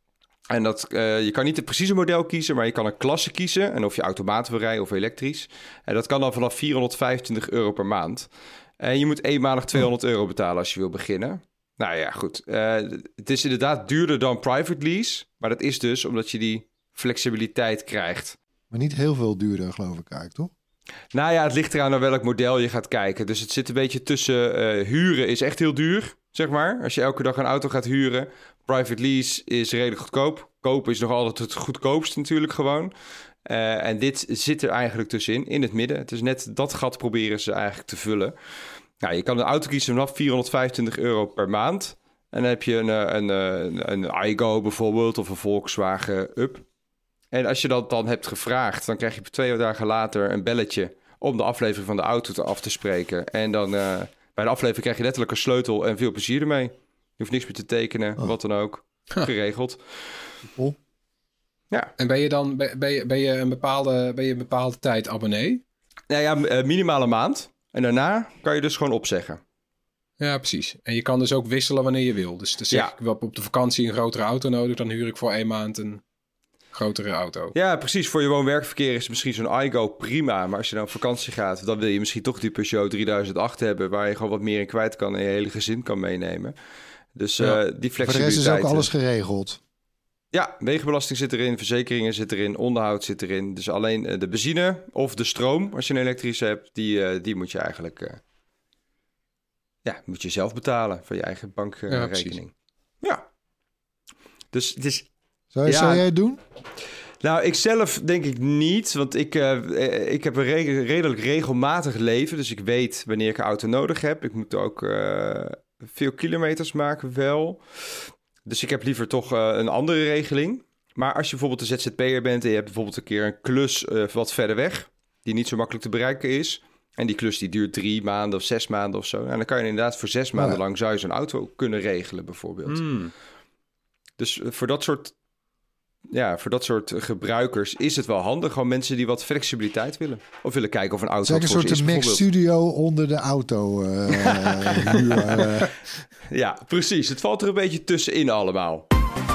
En je kan niet het precieze model kiezen, maar je kan een klasse kiezen. En of je automaat wil rijden of elektrisch. En dat kan dan vanaf €425 per maand. En je moet eenmalig €200 betalen als je wil beginnen. Nou ja, goed. Het is inderdaad duurder dan private lease. Maar dat is dus omdat je die flexibiliteit krijgt. Maar niet heel veel duurder, geloof ik eigenlijk, toch? Nou ja, het ligt eraan naar welk model je gaat kijken. Dus het zit een beetje tussen huren is echt heel duur, zeg maar. Als je elke dag een auto gaat huren. Private lease is redelijk goedkoop. Kopen is nog altijd het goedkoopst natuurlijk gewoon. En dit zit er eigenlijk tussenin, in het midden. Het is net dat gat proberen ze eigenlijk te vullen. Nou, je kan een auto kiezen vanaf €425 per maand. En dan heb je een Aygo bijvoorbeeld of een Volkswagen Up. En als je dat dan hebt gevraagd, dan krijg je 2 dagen later een belletje om de aflevering van de auto af te spreken. En dan bij de aflevering krijg je letterlijk een sleutel en veel plezier ermee. Je hoeft niks meer te tekenen, wat dan ook. Geregeld. Cool. Ja. En ben je dan ben je een bepaalde tijd abonnee? Nou ja, minimaal een maand. En daarna kan je dus gewoon opzeggen. Ja, precies. En je kan dus ook wisselen wanneer je wil. Dus dan zeg ik, ik heb op de vakantie een grotere auto nodig. Dan huur ik voor 1 maand een grotere auto. Ja, precies. Voor je woon-werkverkeer is misschien zo'n Aygo prima. Maar als je dan op vakantie gaat, dan wil je misschien toch die Peugeot 3008 hebben, waar je gewoon wat meer in kwijt kan en je hele gezin kan meenemen. Dus die flexibiliteit. Voor de rest is ook alles geregeld. Ja, wegenbelasting zit erin, verzekeringen zit erin, onderhoud zit erin. Dus alleen de benzine of de stroom, als je een elektrische hebt, die moet je eigenlijk moet je zelf betalen van je eigen bankrekening. Ja. Dus het is... Zou jij het doen? Nou, ik zelf denk ik niet, want ik heb een redelijk regelmatig leven. Dus ik weet wanneer ik een auto nodig heb. Ik moet ook veel kilometers maken wel. Dus ik heb liever toch een andere regeling. Maar als je bijvoorbeeld een ZZP'er bent en je hebt bijvoorbeeld een keer een klus wat verder weg, die niet zo makkelijk te bereiken is, en die klus die duurt 3 maanden of 6 maanden of zo, en dan kan je inderdaad voor 6 maanden lang zou je zo'n auto kunnen regelen bijvoorbeeld. Dus voor dat soort gebruikers is het wel handig. Gewoon mensen die wat flexibiliteit willen. Of willen kijken of een auto het is een soort Mac Studio onder de auto. Ja, precies. Het valt er een beetje tussenin allemaal.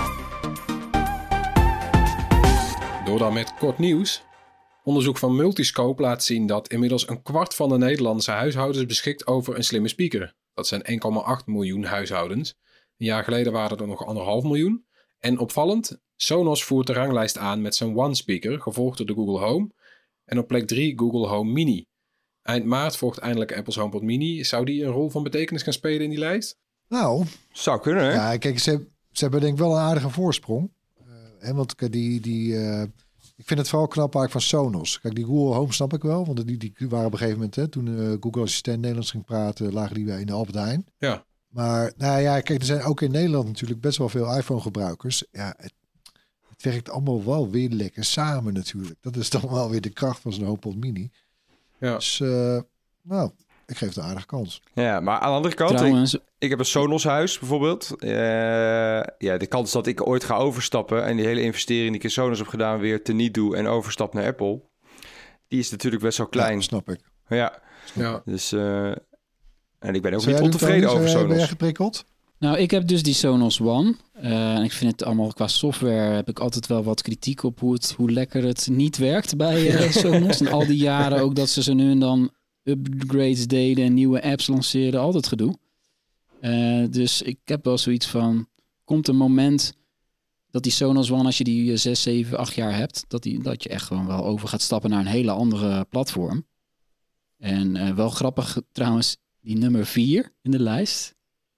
Door dan met kort nieuws. Onderzoek van Multiscope laat zien dat inmiddels 1/4 van de Nederlandse huishoudens beschikt over een slimme speaker. Dat zijn 1,8 miljoen huishoudens. Een jaar geleden waren er nog 1,5 miljoen. En opvallend, Sonos voert de ranglijst aan met zijn One Speaker, gevolgd door de Google Home. En op plek 3 Google Home Mini. Eind maart volgt eindelijk Apple's HomePod Mini. Zou die een rol van betekenis gaan spelen in die lijst? Nou, zou kunnen, hè? Ja, kijk, ze hebben denk ik wel een aardige voorsprong. Want ik vind het vooral knap eigenlijk van Sonos. Kijk, die Google Home snap ik wel. Want die waren op een gegeven moment, toen Google Assistent Nederlands ging praten, lagen die bij in de Albert Heijn. Ja. Maar nou ja, kijk, er zijn ook in Nederland natuurlijk best wel veel iPhone-gebruikers. Ja, het werkt allemaal wel weer lekker samen natuurlijk. Dat is dan wel weer de kracht van zo'n HomePod Mini. Ja. Dus, ik geef het een aardige kans. Ja, maar aan de andere kant, Trouwens, ik heb een Sonos huis bijvoorbeeld. De kans dat ik ooit ga overstappen en die hele investering die ik in Sonos heb gedaan weer teniet doe en overstap naar Apple, die is natuurlijk best wel klein. Ja, snap ik. Ja. Dus en ik ben ook niet ontevreden over Sonos. Ben jij geprikkeld? Nou, ik heb dus die Sonos One. En ik vind het allemaal qua software heb ik altijd wel wat kritiek op hoe lekker het niet werkt bij Sonos. En al die jaren ook dat ze nu en dan upgrades deden en nieuwe apps lanceerden, altijd gedoe. Dus ik heb wel zoiets van, komt een moment dat die Sonos One, als je die 6, 7, 8 jaar hebt, dat je echt gewoon wel over gaat stappen naar een hele andere platform. En wel grappig trouwens, die nummer 4 in de lijst.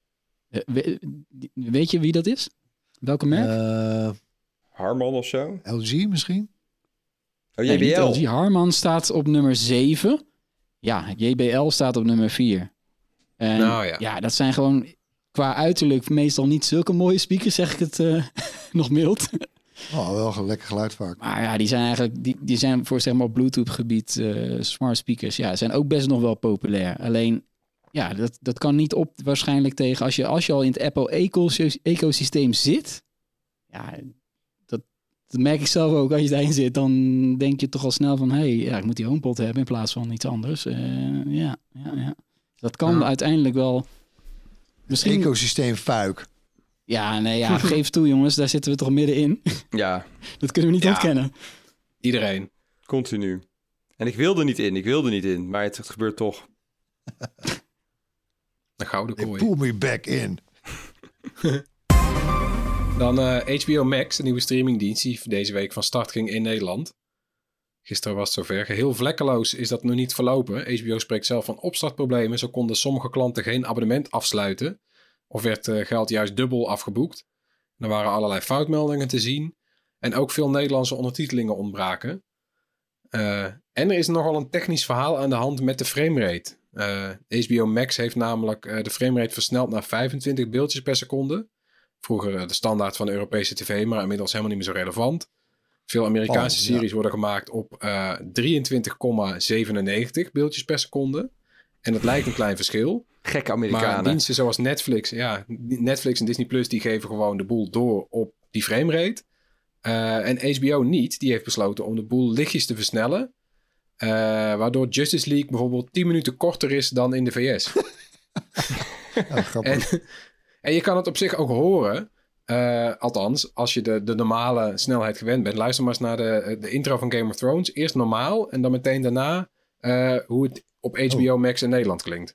Weet je wie dat is? Welke merk? Harman of zo? LG misschien? Oh, Nee, JBL. niet LG. Harman staat op nummer 7. Ja, JBL staat op nummer 4. En ja, dat zijn gewoon qua uiterlijk meestal niet zulke mooie speakers, zeg ik het nog mild. Oh, wel een lekker geluid vaak. Maar ja, die zijn eigenlijk die zijn voor zeg maar Bluetooth gebied smart speakers. Ja, zijn ook best nog wel populair. Alleen ja, dat kan niet op waarschijnlijk tegen als je al in het Apple ecosysteem zit. Ja, dat merk ik zelf ook. Als je daarin zit, dan denk je toch al snel van, ik moet die HomePod hebben in plaats van iets anders. Ja. Dat kan uiteindelijk wel. Misschien Ecosysteem fuik. Ja, geef toe jongens, daar zitten we toch middenin. Ja, Dat kunnen we niet ontkennen. Iedereen. continu. En ik wilde niet in, maar het gebeurt toch. Een gouden They kooi. pull me back in. Dan HBO Max, de nieuwe streamingdienst die deze week van start ging in Nederland. Gisteren was het zover. Geheel vlekkeloos is dat nog niet verlopen. HBO spreekt zelf van opstartproblemen. Zo konden sommige klanten geen abonnement afsluiten. Of werd geld juist dubbel afgeboekt. Er waren allerlei foutmeldingen te zien. En ook veel Nederlandse ondertitelingen ontbraken. En er is nogal een technisch verhaal aan de hand met de framerate. HBO Max heeft namelijk de framerate versneld naar 25 beeldjes per seconde. Vroeger de standaard van de Europese tv, maar inmiddels helemaal niet meer zo relevant. Veel Amerikaanse series worden gemaakt op 23,97 beeldjes per seconde. En dat lijkt een klein verschil. Gekke Amerikanen. Maar diensten zoals Netflix, Netflix en Disney Plus, die geven gewoon de boel door op die framerate. En HBO niet. Die heeft besloten om de boel lichtjes te versnellen. Waardoor Justice League bijvoorbeeld 10 minuten korter is dan in de VS. Ja, grappig. En je kan het op zich ook horen. Althans, als je de normale snelheid gewend bent. Luister maar eens naar de intro van Game of Thrones. Eerst normaal en dan meteen daarna hoe het op HBO Max in Nederland klinkt.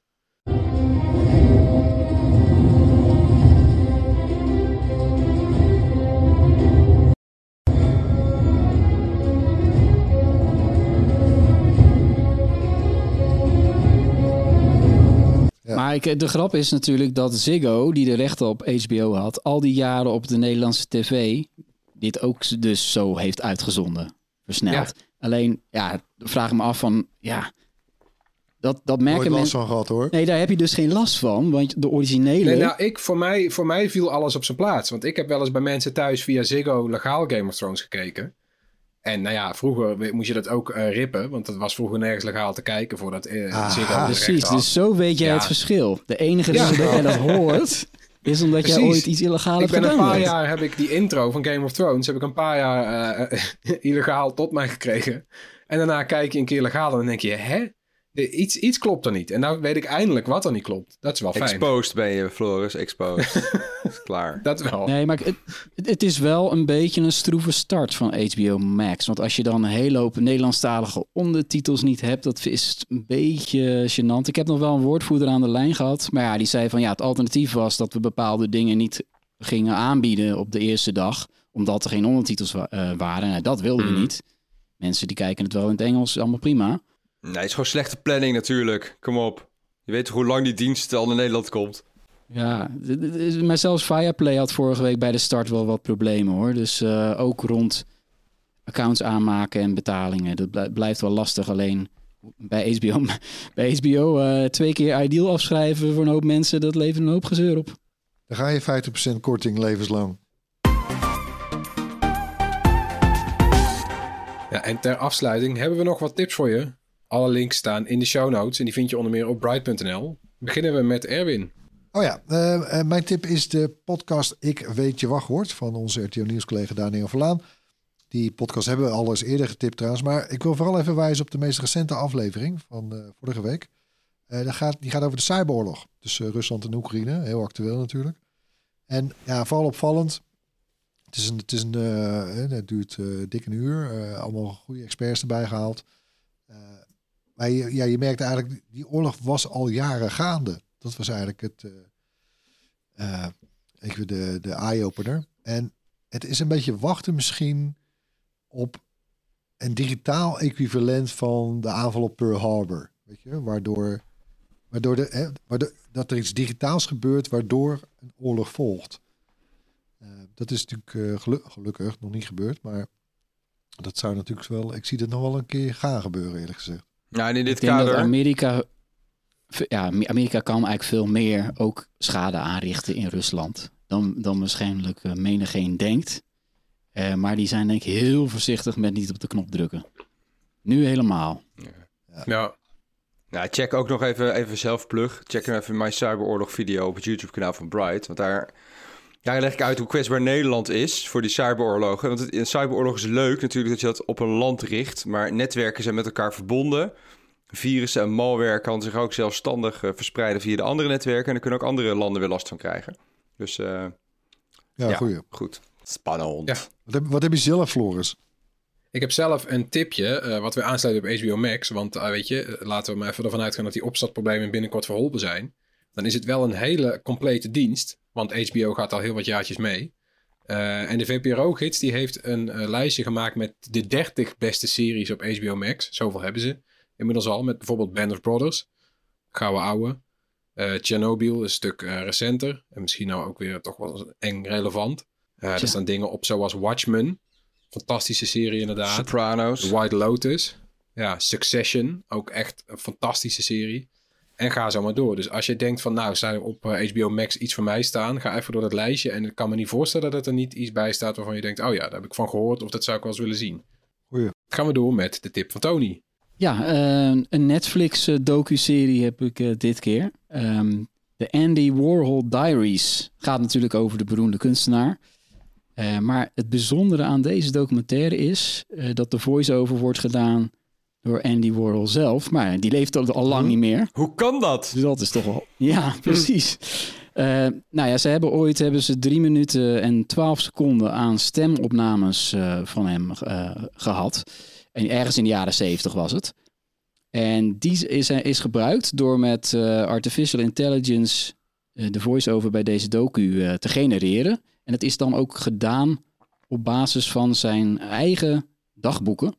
Ja. Maar de grap is natuurlijk dat Ziggo, die de rechten op HBO had, al die jaren op de Nederlandse tv, dit ook dus zo heeft uitgezonden. Versneld. Ja. Alleen, vraag me af van, dat merken Nooit last mensen. van gehad hoor. Nee, daar heb je dus geen last van, want de originele. Nee, nou, voor mij viel alles op zijn plaats. Want ik heb wel eens bij mensen thuis via Ziggo legaal Game of Thrones gekeken. En nou ja, vroeger moest je dat ook rippen. Want dat was vroeger nergens legaal te kijken voordat Ziggo de Precies, rechten had. dus zo weet jij Ja. het verschil. De enige reden dat jij dat hoort, is omdat jij Precies. ooit iets illegaal Ik hebt ben een gedaan. paar jaar, heb ik die intro van Game of Thrones, heb ik een paar jaar illegaal tot mij gekregen. En daarna kijk je een keer legaal en dan denk je, hè? Iets klopt er niet. En nou weet ik eindelijk wat er niet klopt. Dat is wel fijn. Exposed ben je, Floris. Exposed. Is klaar. Dat wel. Nee, maar het is wel een beetje een stroeve start van HBO Max. Want als je dan een hele hoop Nederlandstalige ondertitels niet hebt, dat is een beetje gênant. Ik heb nog wel een woordvoerder aan de lijn gehad. Maar ja, die zei van het alternatief was dat we bepaalde dingen niet gingen aanbieden op de eerste dag. Omdat er geen ondertitels waren. Nou, dat wilden we niet. Mensen die kijken het wel in het Engels, allemaal prima. Nee, het is gewoon slechte planning natuurlijk. Kom op. Je weet toch hoe lang die dienst al naar Nederland komt? Ja, maar zelfs Viaplay had vorige week bij de start wel wat problemen hoor. Dus ook rond accounts aanmaken en betalingen. Dat blijft wel lastig. Alleen bij HBO 2 keer Ideal afschrijven voor een hoop mensen, dat levert een hoop gezeur op. Dan ga je 50% korting levenslang. Ja, en ter afsluiting hebben we nog wat tips voor je. Alle links staan in de show notes en die vind je onder meer op bright.nl. Beginnen we met Erwin. Oh ja, mijn tip is de podcast Ik Weet Je Wachtwoord van onze RTL Nieuws collega Daniel Verlaan. Die podcast hebben we al eens eerder getipt trouwens, maar ik wil vooral even wijzen op de meest recente aflevering van vorige week. Die gaat over de cyberoorlog tussen Rusland en Oekraïne, heel actueel natuurlijk. En ja, vooral opvallend. Het duurt dik een uur, allemaal goede experts erbij gehaald. Maar je merkt eigenlijk, die oorlog was al jaren gaande. Dat was eigenlijk de eye-opener. En het is een beetje wachten misschien op een digitaal equivalent van de aanval op Pearl Harbor. Weet je? Waardoor dat er iets digitaals gebeurt waardoor een oorlog volgt. Dat is natuurlijk gelukkig nog niet gebeurd, maar dat zou natuurlijk wel... Ik zie dat nog wel een keer gaan gebeuren, eerlijk gezegd. Ja, en in dit Ik denk dat kader... Amerika kan eigenlijk veel meer ook schade aanrichten in Rusland dan waarschijnlijk menigeen denkt. Maar die zijn denk ik heel voorzichtig met niet op de knop drukken. Nu helemaal. Ja. Nou, check ook nog even zelfplug. Check even mijn cyberoorlog video op het YouTube kanaal van Bright. Want daar leg ik uit hoe kwetsbaar Nederland is voor die cyberoorlogen. Want een cyberoorlog is leuk natuurlijk dat je dat op een land richt. Maar netwerken zijn met elkaar verbonden. Virussen en malware kan zich ook zelfstandig verspreiden via de andere netwerken. En daar kunnen ook andere landen weer last van krijgen. Dus Ja, Ja. goeie. Goed. Spannend. Ja. Wat heb je zelf, Floris? Ik heb zelf een tipje, wat we aansluiten op HBO Max. Want weet je, laten we maar even ervan uitgaan dat die opstartproblemen binnenkort verholpen zijn. Dan is het wel een hele complete dienst. Want HBO gaat al heel wat jaartjes mee. En de VPRO-gids die heeft een lijstje gemaakt met de 30 beste series op HBO Max. Zoveel hebben ze inmiddels al. Met bijvoorbeeld Band of Brothers. Gouden ouwe. Chernobyl, een stuk recenter. En misschien nou ook weer toch wel eng relevant. Er staan dingen op zoals Watchmen. Fantastische serie inderdaad. Sopranos. The White Lotus. Ja, Succession. Ook echt een fantastische serie. En ga zo maar door. Dus als je denkt van nou, zou op HBO Max iets voor mij staan, ga even door dat lijstje. En ik kan me niet voorstellen dat er niet iets bij staat waarvan je denkt, oh ja, daar heb ik van gehoord of dat zou ik wel eens willen zien. Goeie. Gaan we door met de tip van Tony. Ja, een Netflix docu-serie heb ik dit keer. De Andy Warhol Diaries. Gaat natuurlijk over de beroemde kunstenaar. Maar het bijzondere aan deze documentaire is dat de voice-over wordt gedaan door Andy Warhol zelf. Maar die leeft al lang niet meer. Hoe kan dat? Dus dat is toch wel... Ja, precies. Nou ja, ze hebben 3 minuten en 12 seconden aan stemopnames van hem gehad. En ergens in de jaren 70 was het. En die is gebruikt door met artificial intelligence de voice-over bij deze docu te genereren. En het is dan ook gedaan op basis van zijn eigen dagboeken.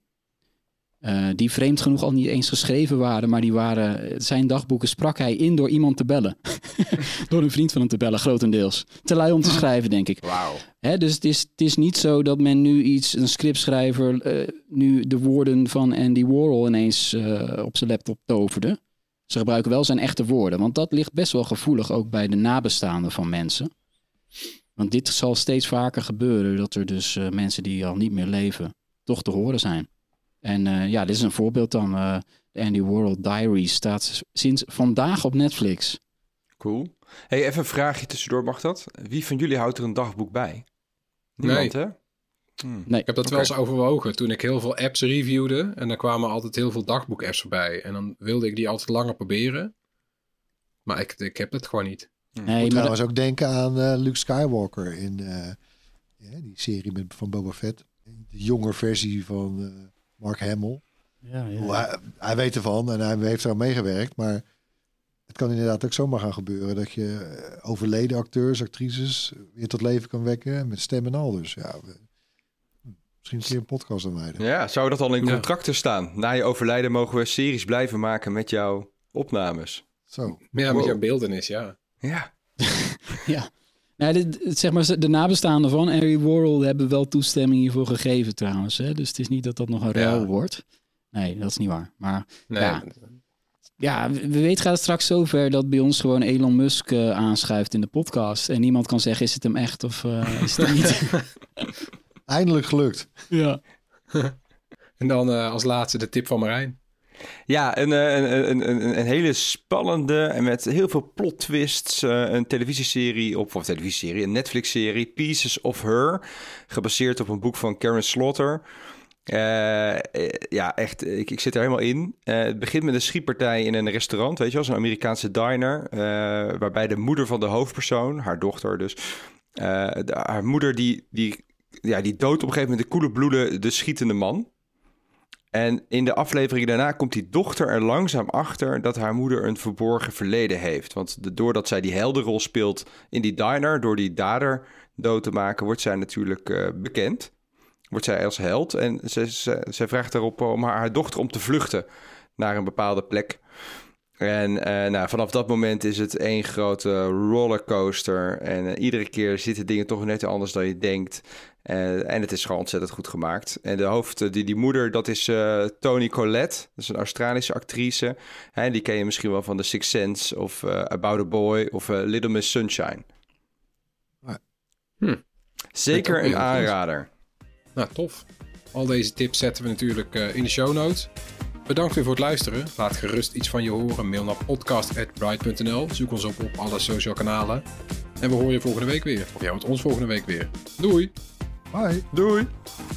Die vreemd genoeg al niet eens geschreven waren, maar zijn dagboeken sprak hij in door iemand te bellen. Door een vriend van hem te bellen, grotendeels. Te lui om te schrijven, denk ik. Wauw. Dus het is niet zo dat men nu een scriptschrijver, nu de woorden van Andy Warhol ineens op zijn laptop toverde. Ze gebruiken wel zijn echte woorden, want dat ligt best wel gevoelig ook bij de nabestaanden van mensen. Want dit zal steeds vaker gebeuren, dat er dus mensen die al niet meer leven, toch te horen zijn. En dit is een voorbeeld dan. De Andy Warhol Diaries staat sinds vandaag op Netflix. Cool. Hey, even een vraagje tussendoor, mag dat? Wie van jullie houdt er een dagboek bij? Niemand, hè? Nee. Ik heb dat wel eens overwogen toen ik heel veel apps reviewde. En dan kwamen altijd heel veel dagboek-apps voorbij. En dan wilde ik die altijd langer proberen. Maar ik heb het gewoon niet. Nee, maar Trouwens ook denken aan Luke Skywalker in die serie van Boba Fett. De jonge versie van Mark Hamill. Hij weet ervan en hij heeft er aan meegewerkt. Maar het kan inderdaad ook zomaar gaan gebeuren dat je overleden acteurs, actrices weer tot leven kan wekken met stem en al. Dus ja, misschien een keer een podcast aan wijden. Ja, zou dat al in contracten staan? Na je overlijden mogen we series blijven maken met jouw opnames. Zo. Ja, met jouw beeldenis, ja. Ja. ja. Nou, zeg maar, de nabestaanden van Andy Warhol hebben wel toestemming hiervoor gegeven trouwens. Hè? Dus het is niet dat dat nog een ruil wordt. Nee, dat is niet waar. Maar wie weet gaat het straks zover dat bij ons gewoon Elon Musk aanschuift in de podcast. En niemand kan zeggen, is het hem echt of is het hem niet? Eindelijk gelukt. Ja. En dan als laatste de tip van Marijn. Ja, een hele spannende en met heel veel plot twists. Een een Netflix-serie, Pieces of Her. Gebaseerd op een boek van Karen Slaughter. Echt, ik zit er helemaal in. Het begint met een schietpartij in een restaurant, weet je wel, zo'n Amerikaanse diner. Waarbij de moeder van de hoofdpersoon, haar dochter dus, haar moeder die doodt op een gegeven moment de koele bloeden de schietende man. En in de aflevering daarna komt die dochter er langzaam achter dat haar moeder een verborgen verleden heeft. Want doordat zij die heldenrol speelt in die diner, door die dader dood te maken, wordt zij natuurlijk bekend. Wordt zij als held. En zij vraagt daarop om haar dochter om te vluchten naar een bepaalde plek. En vanaf dat moment is het één grote rollercoaster. En iedere keer zitten dingen toch net anders dan je denkt. En het is gewoon ontzettend goed gemaakt. En de die moeder, dat is Toni Collette. Dat is een Australische actrice. Die ken je misschien wel van The Sixth Sense of About a Boy of Little Miss Sunshine. Zeker een aanrader. Nou, tof. Al deze tips zetten we natuurlijk in de show notes. Bedankt weer voor het luisteren. Laat gerust iets van je horen. Mail naar podcast@bright.nl. Zoek ons op alle social kanalen. En we horen je volgende week weer. Of jij hoort ons volgende week weer. Doei! Bye! Doei!